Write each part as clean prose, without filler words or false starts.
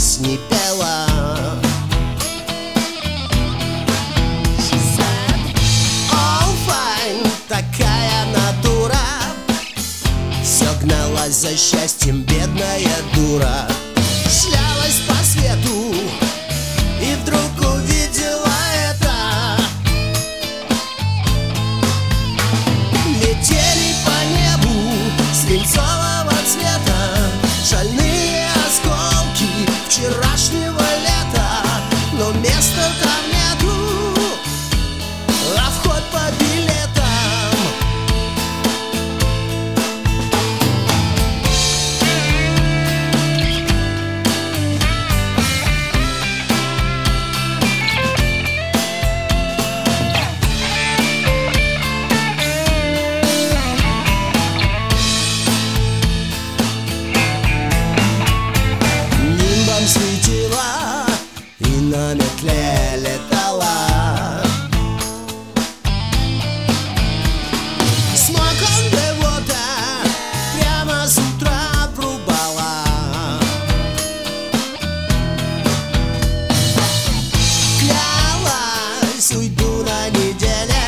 песни пела. Oh, fine, такая натура, все гналась за счастьем, бедная дура. Шлялась по свету и вдруг увидела это. Летели по небу свинцового цвета шальные осколки вчерашнего лета, но места там нету, а вход по билетам. Светила и на метле летала. Smoke on the water прямо с утра врубала. Клялась, уйду на неделе,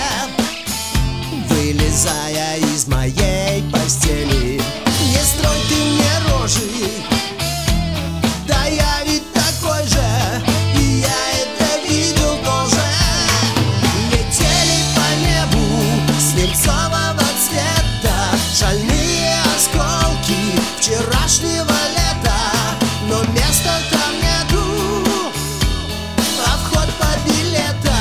вылезая из моей постели. Не строй ты мне рожи, да я ведь такой же, и я это видел тоже. Летели по небу свинцового цвета шальные осколки вчерашнего лета, но места там нету, а вход по билетам.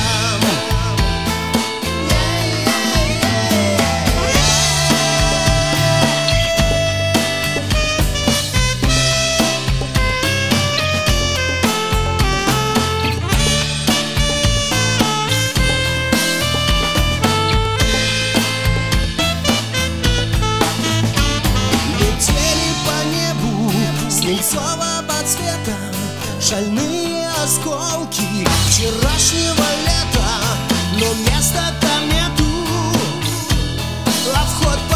Свинцового цвета шальные осколки вчерашнего лета, но места там нету, а вход